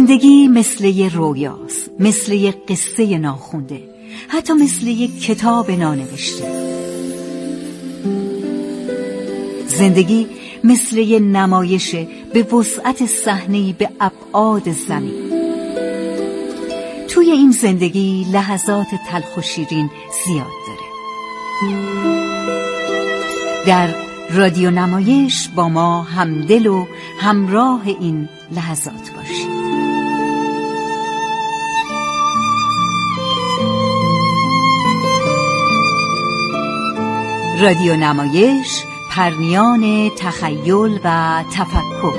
زندگی مثل یه رویاست، مثل یه قصه ناخونده، حتی مثل یه کتاب نانوشته. زندگی مثل یه نمایش به وسعت صحنه‌ای به ابعاد زمین. توی این زندگی لحظات تلخ و شیرین زیاد داره. در رادیو نمایش با ما همدل و همراه این لحظات باشید. رادیو نمایش، پرنیان تخیل و تفکر.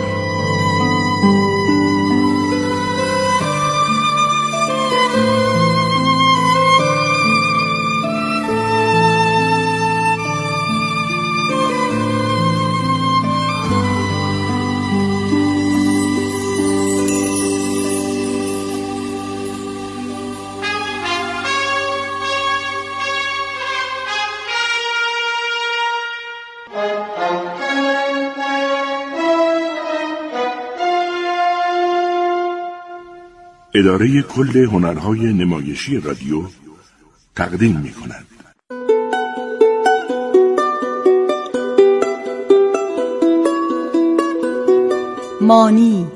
اداره کل هنرهای نمایشی رادیو تقدیم می‌کند. مانی،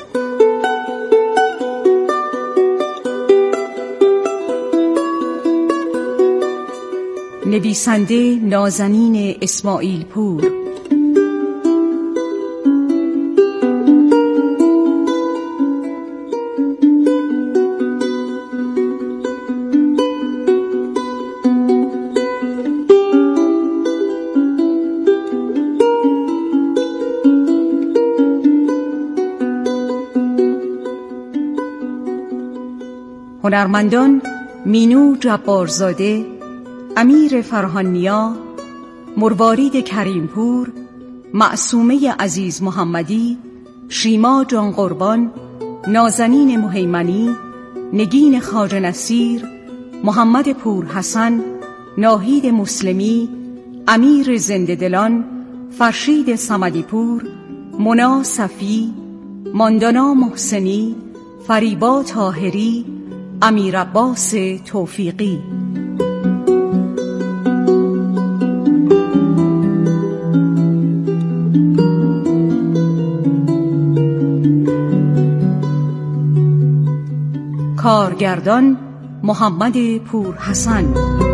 نویسنده نازنین اسماعیل پور، هنرمندان مینو جبارزاده، امیر فرهانیا، مروارید کریمپور، معصومه عزیز محمدی، شیما جان قربان، نازنین مهیمنی، نگین خواجه نصیر، محمد پور حسن، ناهید مسلمی، امیر زنده دلان، فرشید صمدی پور، منا صفی، ماندانا محسنی، فریبا طاهری، امیر عباس توفیقی. کارگردان محمد پور حسن.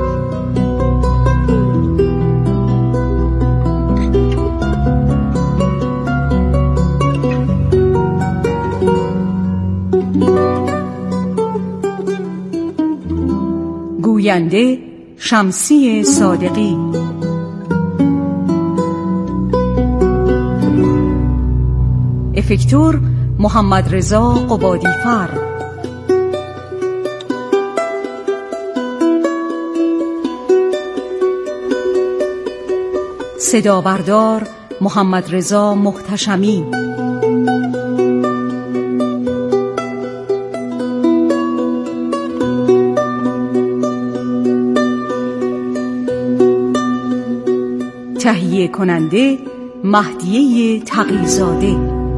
گوینده شمسی صادقی. افکتور محمد رضا قبادیفر. صدا بردار محمد رضا محتشمی. تهیه کننده مهدیه تقی‌زاده.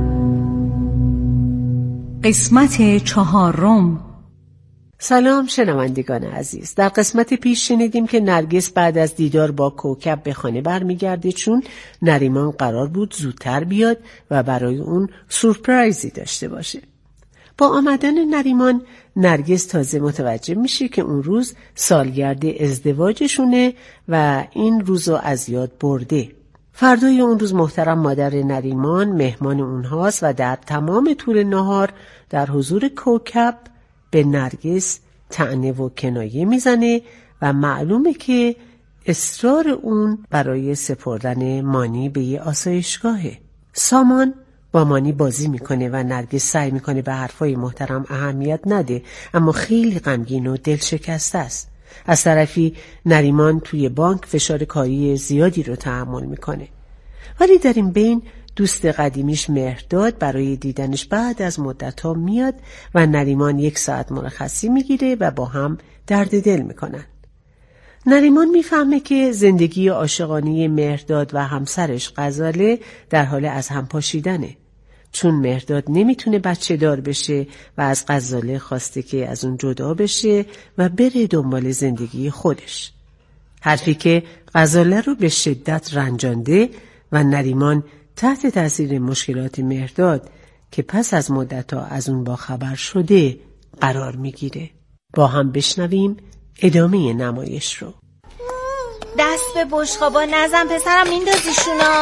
قسمت 4. سلام شنوندگان عزیز. در قسمت پیش شنیدیم که نرگس بعد از دیدار با کوکب به خانه برمیگرده، چون نریمان قرار بود زودتر بیاد و برای اون سورپرایزی داشته باشه. با آمدن نریمان، نرگس تازه متوجه میشه که اون روز سالگرد ازدواجشونه و این روزو از یاد برده. فردای اون روز محترم مادر نریمان مهمان اونهاست و در تمام طول نهار در حضور کوکب به نرگس طعنه و کنایه میزنه و معلومه که اصرار اون برای سپردن مانی به یه آسایشگاهه. سامان با مانی بازی میکنه و نرگس سعی میکنه به حرفای محترم اهمیت نده، اما خیلی غمگین و دل شکسته است. از طرفی نریمان توی بانک فشار کاری زیادی رو تحمل میکنه. ولی در این بین دوست قدیمیش مهرداد برای دیدنش بعد از مدت‌ها میاد و نریمان 1 ساعت مرخصی میگیره و با هم درد دل میکنن. نریمان میفهمه که زندگی عاشقانه مهرداد و همسرش غزاله در حال از هم پاشیدنه. چون مهرداد نمیتونه بچه دار بشه و از غزاله خواسته که از اون جدا بشه و بره دنبال زندگی خودش. حرفی که غزاله رو به شدت رنجانده و نریمان تحت تاثیر مشکلات مهرداد که پس از مدت‌ها از اون با خبر شده قرار میگیره. با هم بشنویم ادامه نمایش رو. دست به بشقابا نزن پسرم، میندازیشونا.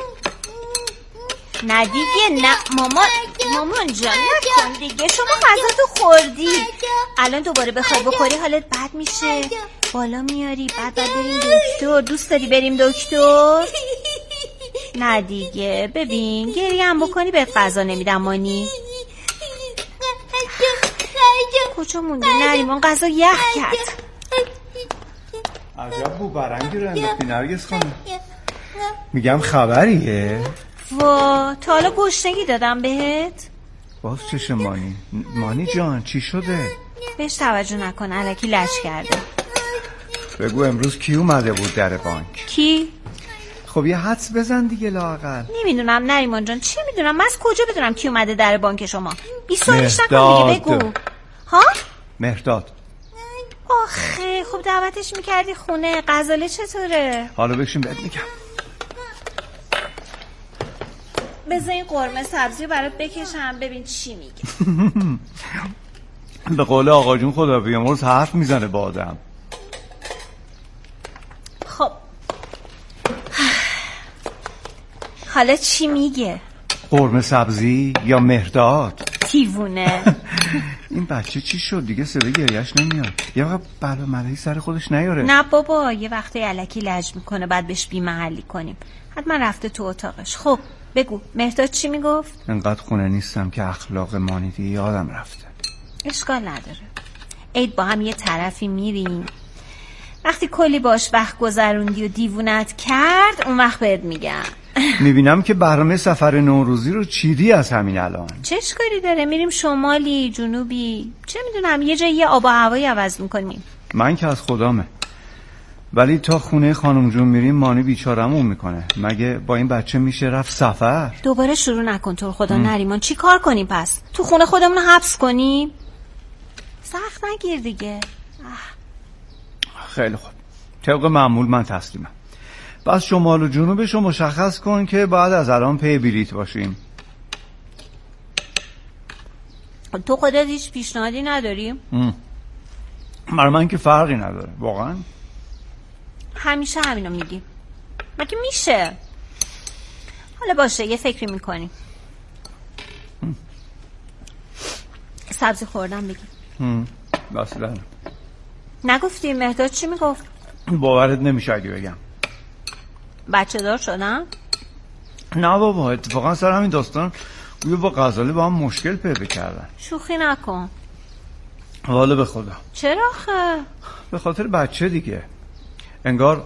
نه دیگه، نه مامان جان نکن دیگه، شما غذاتو خوردی، الان دوباره بخوای بخوری حالت بد میشه، بالا میاری، بعد بریم دکتر. دوست داری بریم دکتر؟ نه دیگه، ببین گریه هم بکنی به غذا نمیدم مانی. کجا موندی نریمان؟ غذا یخ کرد. عجب بو برنگی رو انداختی نرگس خانم. میگم خبریه؟ وا تا حالا گشنگی دادم بهت؟ باز چشه مانی جان چی شده؟ بهش توجه نکن، الکی لش کرده. بگو امروز کی اومده بود در بانک؟ کی؟ خب یه حدس بزن دیگه لااقل. نمیدونم نریمان جان، چی میدونم من از کجا بدونم کی اومده در بانک شما؟ 20 سالش نکن دیگه، بگو. ها؟ مهرداد. آخه خب دعوتش میکردی خونه. غزاله چطوره؟ حالا بشین بهت میگم. بذار این قرمه سبزی برات بکشم ببین چی میگه. به قول آقا جون خدا بیامرز حرف میزنه با آدم. خب حالا چی میگه؟ قرمه سبزی یا مهرداد؟ دیوونه. این بچه چی شد دیگه؟ صدای گریهش نمیاد. یه وقت بلا ملایی سر خودش نیاره. نه بابا، یه وقتی الکی لج میکنه بعد بهش بی‌محلی کنیم. حتما رفته تو اتاقش. خب بگو مهرداد چی میگفت؟ انقدر خونه نیستم که اخلاق مانیدی یادم رفته. اشکال نداره، عید با هم یه طرفی میریم، وقتی کلی باش وقت گذروندی و دیوونت کرد اون وقت بهت میگم. میبینم که برنامه سفر نوروزی رو چیدی از همین الان. چه اشکالی داره؟ میریم شمالی جنوبی، چه میدونم یه جایی یه آب و هوایی عوض میکنیم. من که از خدامه، ولی تا خونه خانم جون میریم مانی بیچارمون میکنه. مگه با این بچه میشه رفت سفر؟ دوباره شروع نکن تو رو خدا نریمان. چی کار کنیم پس؟ تو خونه خودمون حبس کنیم؟ سخت نگیر دیگه. خیلی خوب، طبق معمول من تسلیمم. بس شمال و جنوبش رو مشخص کن که بعد از الان پی بلیط باشیم. تو خودت هیچ پیشنهادی نداری؟ برای من که فرقی نداره واقعا. همیشه همینو میگی، مگه میشه؟ حالا باشه یه فکری میکنی. سبزی خوردم بگی. بس دارم. نگفتی مهرداد چی میگفت؟ باورت نمیشه اگه بگم. بچه دار شدن؟ نه بابا، اتفاقا سر همین داستان گویا با غزاله با هم مشکل پیدا کردن. شوخی نکن. والا به خدا. چرا آخه؟ به خاطر بچه دیگه. انگار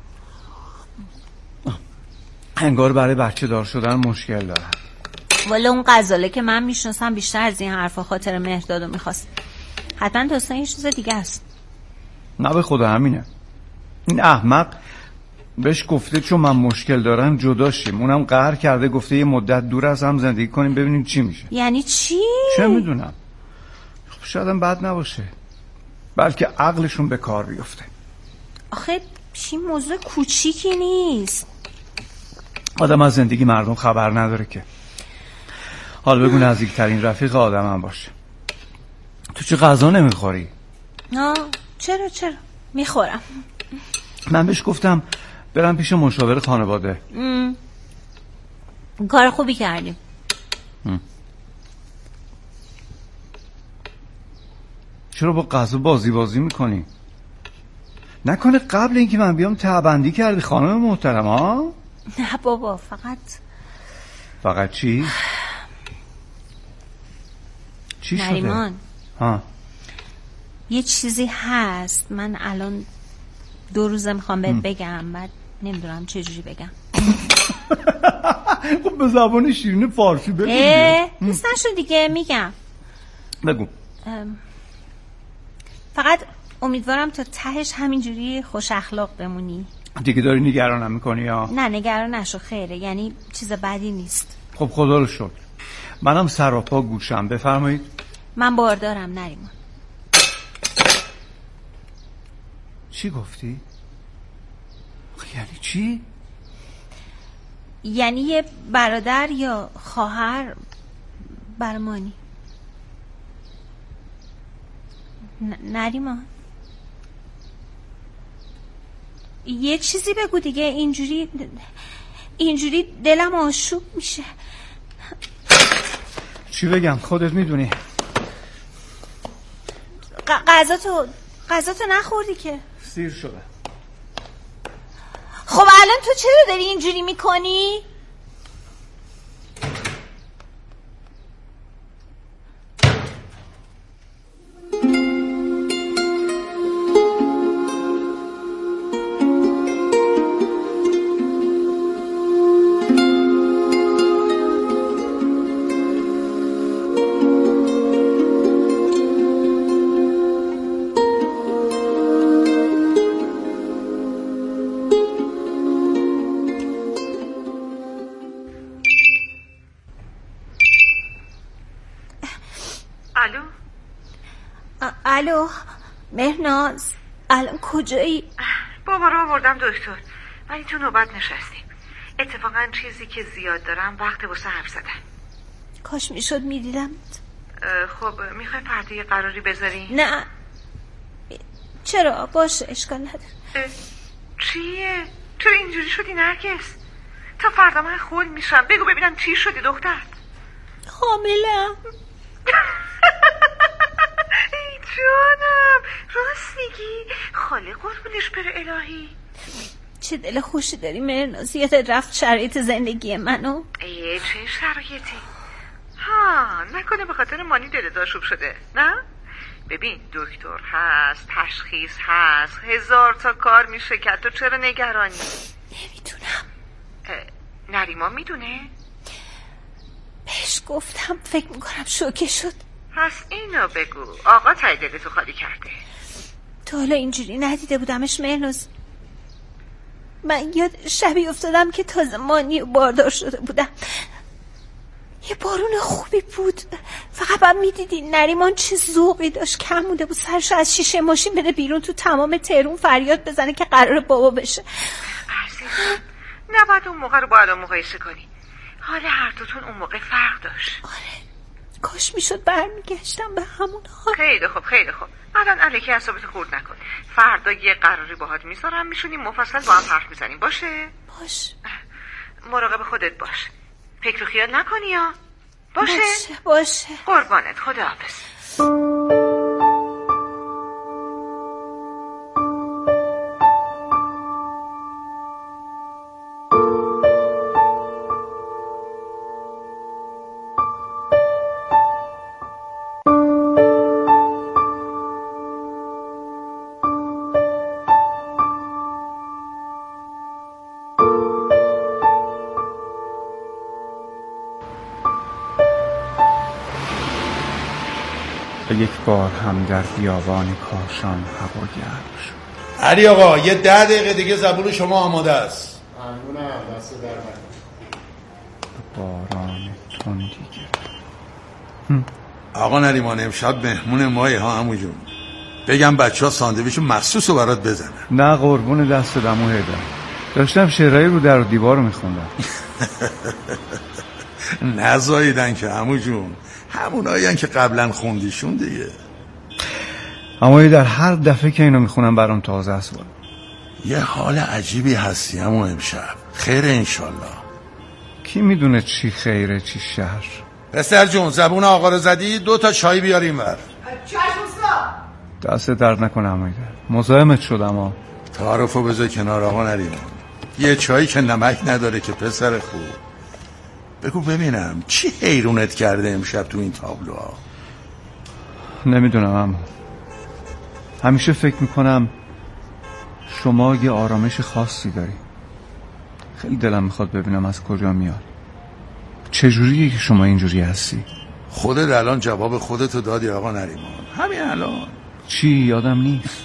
برای بچه دار شدن مشکل دارن. والا اون غزاله که من میشناسم بیشتر از این حرفا خاطر مهردادو میخواست. حتما داستان یه چیز دیگه است. نه به خدا همینه. این احمق بهش گفته چون من مشکل دارم جدا شیم، اونم قهر کرده گفته یه مدت دور از هم زندگی کنیم ببینیم چی میشه. یعنی چی؟ چه میدونم، خب شاید هم بد نباشه، بلکه عقلشون به کار بیفته. آخه این موضوع کوچیکی نیست. آدم از زندگی مردم خبر نداره که. حالا بگو نزدیکترین رفیق آدم هم باشه. تو چه غذا نمیخوری؟ نه چرا میخورم. من بهش گفتم برم پیش مشاور خانواده. کار خوبی کردیم. چرا با غذا بازی میکنی؟ نکنه قبل اینکه من بیام تعبندی کردی خانم محترم ها؟ نه بابا، فقط چی؟ چی شده؟ نریمان ها؟ یه چیزی هست من الان 2 روزه میخوام بهت بگم، بعد نمیدونم چجوری بگم. خب به زبان شیرین فارسی بگو. دوست نشد دیگه میگم. بگو. فقط امیدوارم تا تهش همینجوری خوش اخلاق بمونی. دیگه داری نگرانم میکنی یا؟ نه نگران نشو، خیره، یعنی چیز بدی نیست. خب خدا رو شکر. منم سراپا گوشم. بفرمایید. من باردارم نریمان. چی گفتی؟ یعنی چی؟ یعنی یه برادر یا خواهر برمانی. نریمان یه چیزی بگو دیگه، اینجوری دلم آشوب میشه. چی بگم؟ خودت میدونی. غذاتو نخوردی که. سیر شده. خب الان تو چرا داری اینجوری میکنی؟ الو مهناز، الان کجایی؟ بابا رو آوردم دکتر، ولی تو نوبت نشستیم. اتفاقا چیزی که زیاد دارم وقت واسه حرف زدن. کاش میشد میدیدم. خب میخوای فردا یه قراری بذاری؟ نه چرا؟ باشه اشکال نداره. چیه؟ چرا اینجوری شدی نرگس؟ تا فردا من خول میشم. بگو ببینم چی شدی دختر؟ حاملم. ای جانم، راست میگی؟ خاله قربونش بره الهی. چه دل خوشی داری مهناز، یادت رفت شرایط زندگی منو؟ چه شرایطی؟ نکنه به خاطر مانی دلت آشوب شده؟ نه؟ ببین دکتر هست، تشخیص هست، 1000 تا کار میشه که تو چرا نگرانی؟ نمیدونم. نریمان میدونه؟ بهش گفتم، فکر میکنم شوکه شد. پس اینو بگو، آقا تای دلتو خالی کرده؟ تا حالا اینجوری ندیده بودمش مهناز. من یاد شبی افتادم که تازه مانی باردار شده بودم. یه بارون خوبی بود، فقط باید میدیدی نریمان چه ذوقی داشت. کم مونده بود سرشو از شیشه ماشین بده بیرون، تو تمام تهرون فریاد بزنه که قرار بابا بشه. عزیزم نباید اون موقع رو با الان مقایسه کنی. حال هر دوتون اون موقع فرق داشت. آره کاش میشد برمیگشتم به همون حال. خیلی خوب خیلی خوب. الان الکی اعصابت خورد نکن. فردا یه قراری باهات میذارم، میشونیم مفصل با هم حرف میزنیم. باشه؟ باش. مراقب خودت باش. فکر و خیال نکنی یا؟ باشه؟ باشه. قربانت، خداحافظ. یک بار هم در بیابان کاشان هوا گرم شد. علی آقا یه 10 دقیقه دیگه زبون شما آماده است. ممنونم، دست در باران تندی گرفت. آقا نریمان امشب مهمون مایی ها عمو جون. بگم بچه‌ها ساندویچ مخصوص رو برات بزنن. نه قربون دست دمو هیدر، داشتم شعرهای رو در و دیوار رو میخوندم. نزاییدن که عمو جون، همونایین که قبلا خوندیشون دیگه. اما در هر دفعه که اینو میخونم برام تازه است. یه حال عجیبی هستی عمو امشب. خیر انشالله. کی میدونه چی خیره چی شر. پسر جون زبون آقا رو زدی، 2 تا چای بیاریم بر. دست درد نکنه عمو هیدر، مزاحمت شدم ها. تعارفو بذار کنار آقا نریمان. یه چایی که نمک نداره که پسر خوب. بگو ببینم چی حیرونت کرده امشب تو این تابلوها؟ نمیدونم اما همیشه فکر میکنم شما یه آرامش خاصی داری. خیلی دلم میخواد ببینم از کجا میاد. چجوریه که شما اینجوری هستی؟ خودت الان جواب خودتو دادی آقا نریمان. همین الان. چی یادم نیست.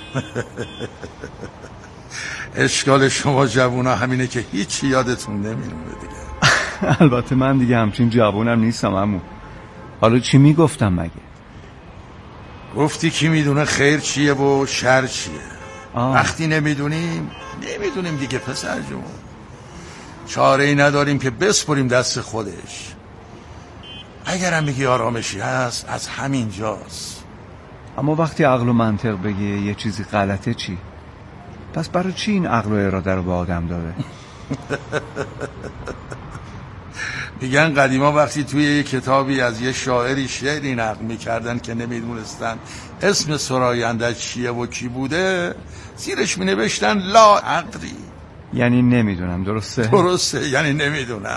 اشکال شما جوونا همینه که هیچ یادتون نمیمونه دیگه. البته من دیگه همچین جوونم نیستم عمو. حالا چی میگفتم مگه؟ گفتی کی میدونه خیر چیه و شر چیه. آه. وقتی نمیدونیم دیگه پسر جون. چاره ای نداریم که بسپریم دست خودش. اگرم میگی آرامشی هست از همین جاست. اما وقتی عقل و منطق بگه یه چیزی غلطه چی؟ پس برای چی این عقل و اراده رو به آدم داده؟ میگن قدیما وقتی توی یه کتابی از یه شاعری شعری نقل میکردن که نمیدونستن اسم سراینده چیه و کی بوده، زیرش مینوشتن لا عقلی. یعنی نمیدونم. درسته یعنی نمیدونم.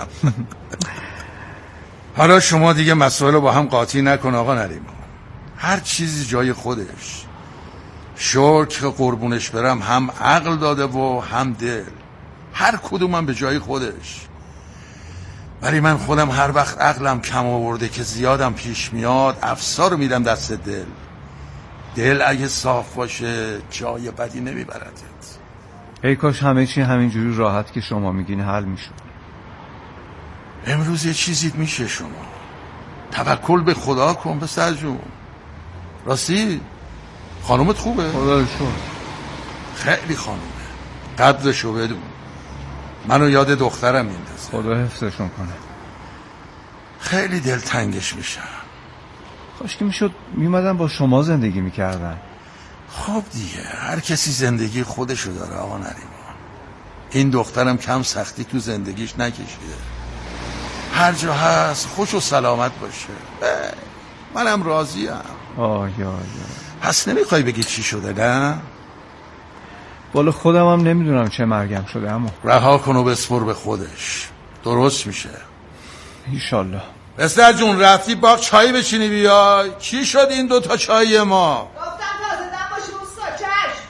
حالا شما دیگه مسائل رو با هم قاطی نکن آقا نریمان. هر چیزی جای خودش. شکر که قربونش برم هم عقل داده و هم دل. هر کدومم به جای خودش. ولی من خودم هر وقت عقلم کم آورده که زیادم پیش میاد افسار رو میدم دست دل. دل اگه صاف باشه جای بدی نمیبردت. ای کاش همه چی همینجوری راحت که شما میگین حل میشد. امروز یه چیزی میشه شما. توکل به خدا کن پسر جون. راستی خانومت خوبه؟ خدا رو شکر. خیلی خانومه. قدرشو بدون. منو یاد دخترم میندازه. خدا حفظشون کنه. خیلی دلتنگش میشم. کاش که میشد میمدن با شما زندگی میکردن. خب دیگه هر کسی زندگی خودشو داره آقا نریمان. این دخترم کم سختی تو زندگیش نکشیده. هر جا هست خوش و سلامت باشه. منم راضیم. آه. پس نمیخوای بگی چی شده نه؟ والا خودم هم نمیدونم چه مرگم شده. اما رها کن و بسپر به خودش. درست میشه ایشالله. پسر جون رفتی باغ چایی بچینی بیای. چی شد این 2 چایی ما؟ گفتم تازه دم باشه اوستا. چشم.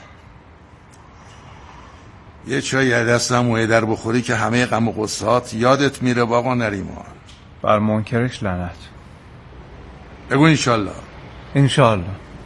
یه چایی از دستم موی در بخوری که همه غم و غصات یادت میره آقا نریمان. بر منکرش لعنت. بگو انشالله. انشالله.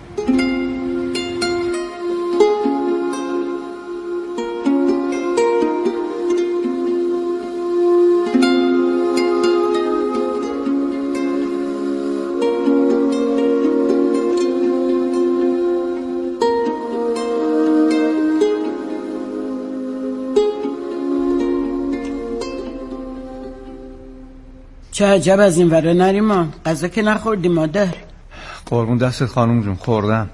چه عجب از این وره نریمان. غذا که نخوردی مادر؟ قربون دستت خانوم جون خوردم.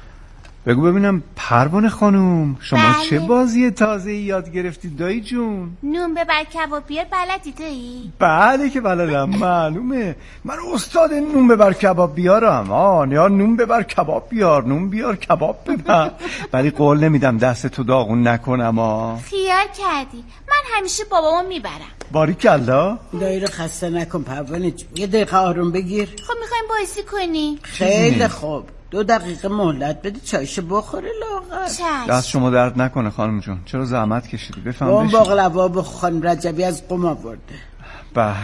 بگو ببینم پروانه خانوم شما چه بازی تازه‌ای یاد گرفتید دایی جون؟ نون ببر کباب بیار بلدی دایی؟ بله که بلدم. معلومه من استاد نون ببر کباب بیارم. یا نون ببر کباب بیار، نون بیار کباب ببر. ولی قول نمیدم دست تو داغون نکنم. خیال کردی. من همیشه بابامو میبرم. باریکلا. دایی رو خسته نکن پروانه جون. یه دقیقه آروم بگیر. خب میخوایم بازی کنی؟ خیلی خوب. 2 دقیقه مهلت بده چایشو بخوره لاغر. دست شما درد نکنه خانم جون. چرا زحمت کشیدی؟ بفهم. اون باقلوا به خانم رجبی از قم آورده. بله.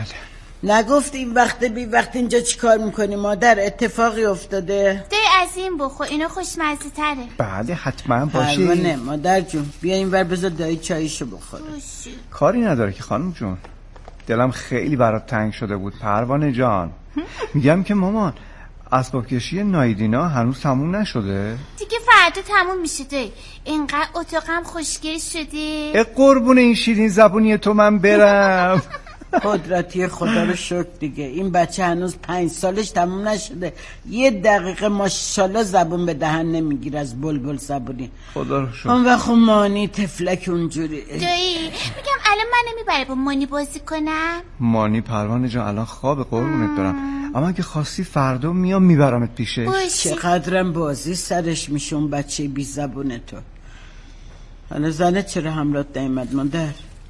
نگفت این وقت بی وقت اینجا چیکار میکنی مادر؟ اتفاقی افتاده؟ ده از این بخور اینا خوشمزه تره. بله حتما باشه. پروانه مادر جون بیا این ور بذار دایی چایشو بخوره. کاری نداره که خانم جون. دلم خیلی برات تنگ شده بود پروانه جان. میگم که مامان اسباب کشی نایدینا هنوز تموم نشده؟ دیگه فردا تموم میشه دی. اینقدر اتاقم خوشگل شده. قربون این شیرین زبونی تو من برم. قدرتی خدا رو شکر دیگه. این بچه هنوز 5 سالش تموم نشده. 1 دقیقه ماشاءالله زبون به دهن نمیگیره از بلبل زبونی. خدا رو شکر. اون وقت مانی تفلک اونجوری. دایی میگم الان من نمیبره با مانی بازی کنم؟ مانی پروانه جان الان خواب قربونت دارم. اما اگه خواستی فردا میام میبرمت پیشش. چقدرم بازی سرش میشه اون بچه بی زبون تو. حالا زنت چرا همراهت نیامد مادر؟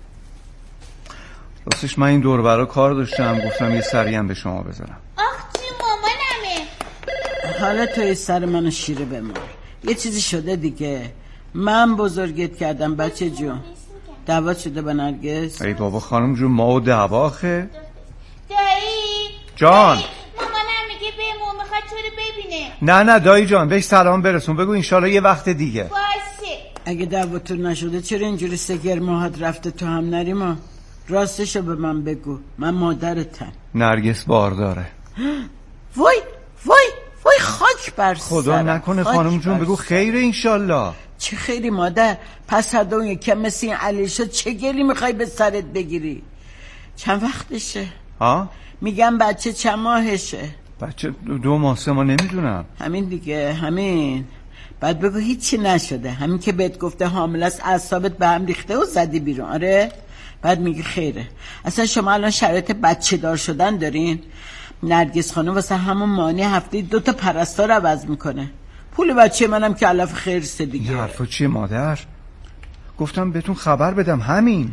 راستش من این دور برا کار داشتم گفتم یه سری هم به شما بذارم. آخ توی مامانمه. حالا توی سر منو شیره بمار. یه چیزی شده دیگه. من بزرگت کردم بچه جون. دعوا شده با نرگس؟ ای بابا خانم جون ما و دعوا آخه. دایی جان دایی. مامانم میگه بمون میخواد تو رو ببینه. نه دایی جان بهش سلام برسون. بگو انشالله یه وقت دیگه باشه. اگه دعواتون نشده چرا اینجوری سگر ماهات رفته تو هم نریما؟ راستشو به من بگو. من مادرتم. نرگس بارداره. وای خاک بر سرم. خدا نکنه خانم جون، بگو خیر انشالله. چه خیری مادر؟ پس هر دو یکم مثل این علی شد، چه گلی میخوای به سرت بگیری؟ چند وقتشه؟ ها؟ میگم بچه چند ماهشه؟ بچه 2 ماه 3 ماه نمیدونم. همین دیگه، همین. بعد بگو هیچی نشده، همین که بهت گفته حامله است اعصابت به هم ریخته و زدی بیرون. آره؟ بعد میگی خیره. اصلا شما الان شرایط بچه دار شدن دارین؟ نرگس خانم واسه همون مانی هفته 2 تا پرستار عوض میکنه. پول بچه منم که علف خیرسته دیگه. این حرفا چیه مادر؟ گفتم بهتون خبر بدم همین.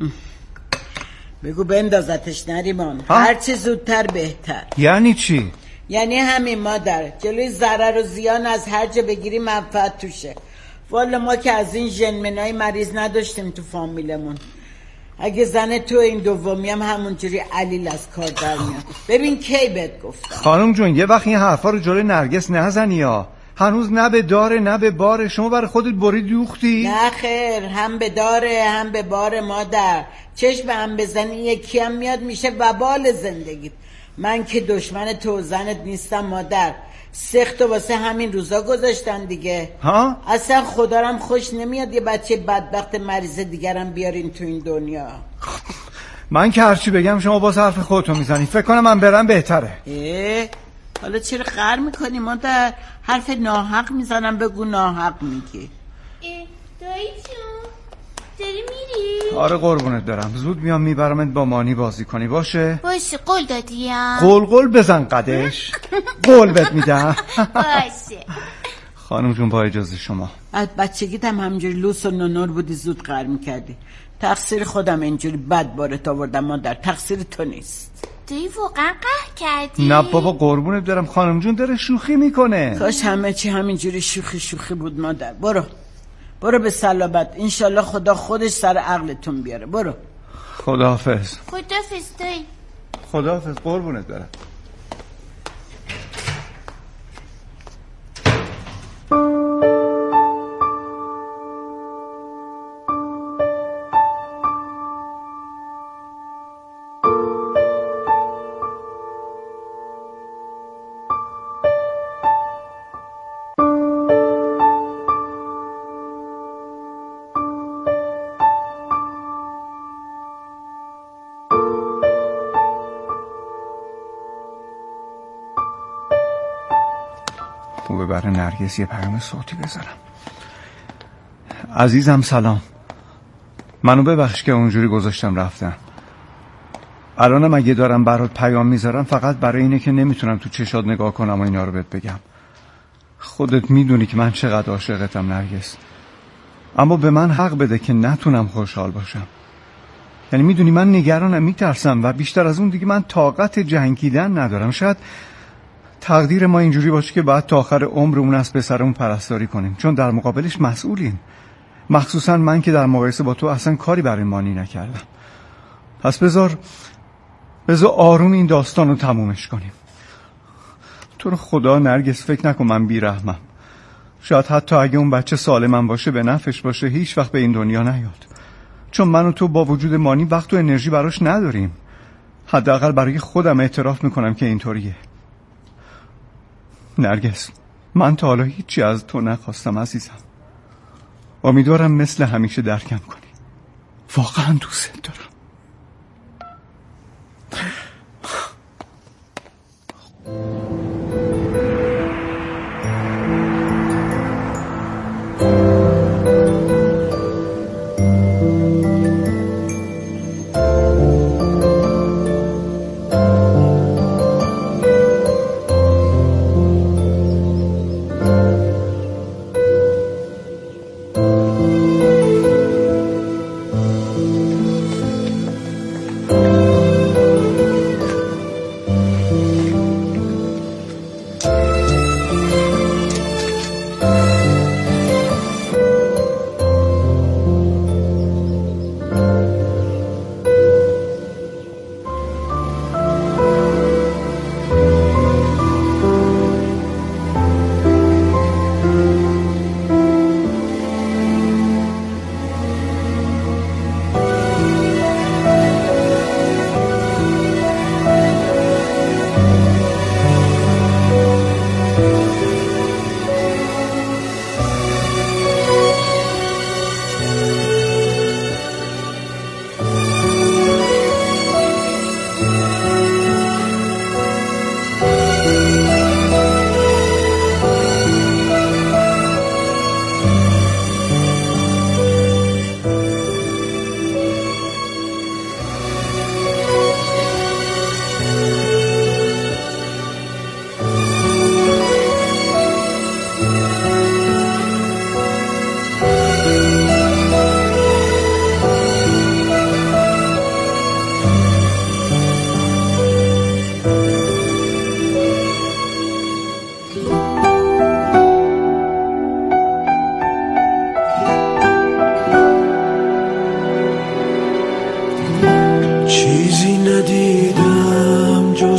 بگو بندازتش نریمان، هرچی زودتر بهتر. یعنی چی؟ یعنی همین مادر، جلوی ضرر و زیان از هر جا بگیری منفعت توشه. والا ما که از این ژنمنای مریض نداشتیم تو فامیلمون. اگه زن تو این دومی هم همونجوری علیل از کار در میاد. ببین کی بهت گفتم. خانم جون یه وقت این حرفا رو جلوی نرگس نزنی ها. هنوز نه به داره نه به باره، شما برای خودت برید دوختی؟ نه خیر، هم به داره هم به باره مادر. چشم هم بزنی یکی هم میاد میشه وبال زندگیت. من که دشمن تو زنت نیستم مادر، سخت و واسه همین روزا گذاشتن دیگه. ها؟ اصلا خدارم خوش نمیاد یه بچه بدبخت مریض دیگرم بیارین تو این دنیا. من که هرچی بگم شما باز حرف خودتو میزنی. فکر کنم من برم بهتره. حالا چرا خر میکنی مادر؟ حرف ناحق میزنم بگو ناحق میگی. دایی جون داری میری؟ آره قربونت دارم، زود میام میبرمت با مانی بازی کنی. باشه قول دادیم. قول بزن قدش. قول بهت میدم. باشه خانم جون با اجازه شما. از بچگیت هم همینجوری لوس و نونور بودی، زود قهر میکردی. تقصیر خودم اینجوری بد بارت آوردم مادر، تقصیر تو نیست. توی واقعا قهر کردی؟ نه بابا قربونت دارم، خانم جون داره شوخی میکنه. کاش همه چی همینجوری شوخی بود مادر. برو به سلامت، انشالله خدا خودش سر عقلتون بیاره. برو. خداحافظ. خداحافظ دایی. خداحافظ قربونت دارم. خوبه برای نرگس یه پیام صوتی بذارم. عزیزم سلام، منو ببخش که اونجوری گذاشتم رفتم. الانم اگه دارم برات پیام میذارم فقط برای اینه که نمیتونم تو چشات نگاه کنم و اینا رو بهت بگم. خودت میدونی که من چقدر عاشقتم نرگس، اما به من حق بده که نتونم خوشحال باشم. یعنی میدونی من نگرانم، میترسم و بیشتر از اون دیگه من طاقت جنگیدن ندارم. شاید تقدیر ما اینجوری باشه که بعد تا آخر عمرمون از پسرمون پرستاری کنیم، چون در مقابلش مسئولیم. مخصوصا من که در مقایسه با تو اصلا کاری برای مانی نکردم. پس بذار آروم این داستان رو تمومش کنیم. تو رو خدا نرگس فکر نکن من بیرحمم. شاید حتی اگه اون بچه سالمم باشه به نفعش باشه هیچ وقت به این دنیا نیاد، چون من و تو با وجود مانی وقت و انرژی براش نداریم. حداقل برای خودم اعتراف میکنم که اینطوریه. نرگس من تا حالا هیچی از تو نخواستم عزیزم. امیدوارم مثل همیشه درکم کنی. واقعا دوست دارم.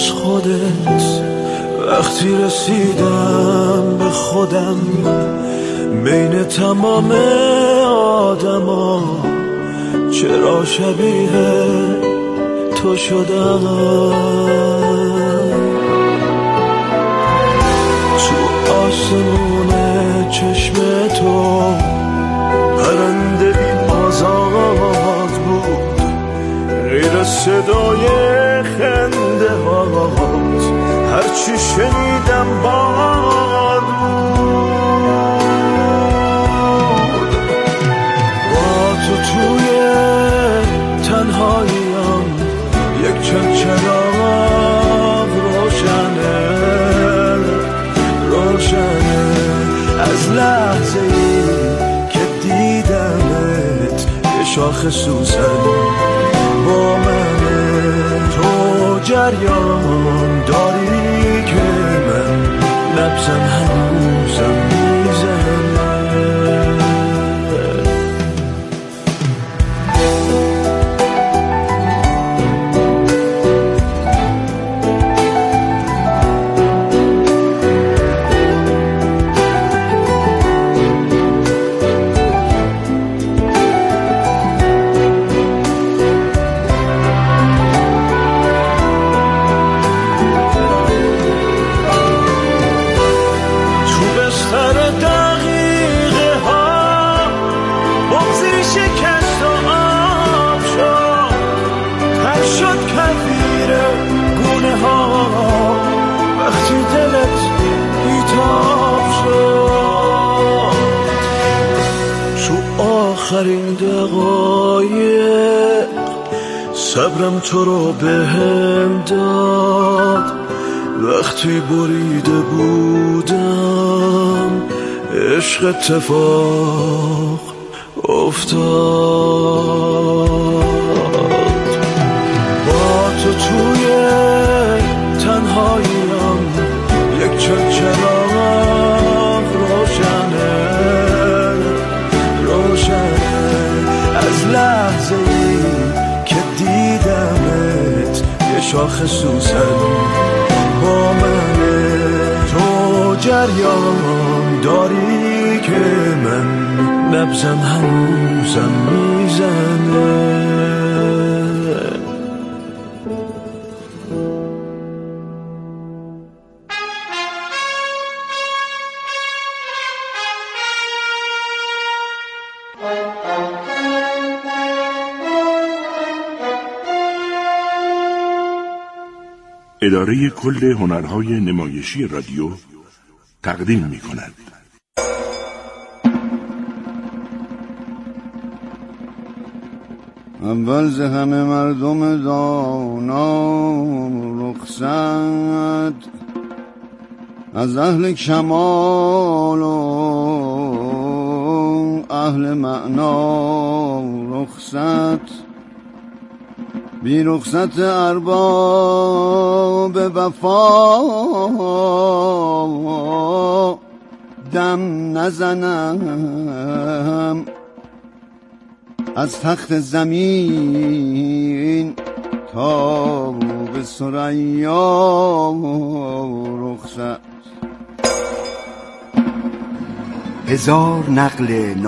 جز خودت. وقتی رسیدم به خودم بین تمام آدما، چرا شبیه تو شدم؟ تو آسمون چشم تو پرنده بی آزاد بود، غیر صدای خنده هات هرچی شنیدم باد بود. با تو توی تنهاییم یک چراغ روشنه از لحظه ای که دیدمت. یه شاخ سوسن با منه، تو جریان داری که من نبضم هنوزم میزنه. آخرین دقایق صبرم تو رو بهم داد، وقتی بریده بودم عشق اتفاق افتاد. با تو توی تنهاییم یک چراغ روشنه از لحظه ای که دیدمت. یه شاخ سوسن با منه، تو جریان داری که من نبضم هنوزم میزنه. اداره کل هنرهای نمایشی رادیو تقدیم می‌کند. اول ز همه مردم دانا رخصت، از اهل کمال و اهل معنا رخصت، بی رخصت ارباب وفا دم نزنم. از تخت زمین تا به ثریا رخصت. هزار نقل